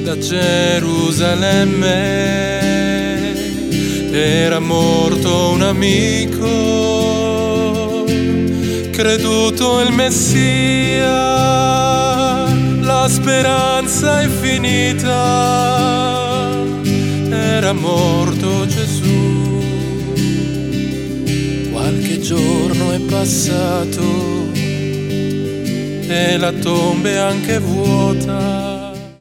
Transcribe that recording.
da Gerusalemme era morto un amico, creduto il Messia, la speranza infinita, era morto Gesù. Qualche giorno è passato e la tomba è anche vuota.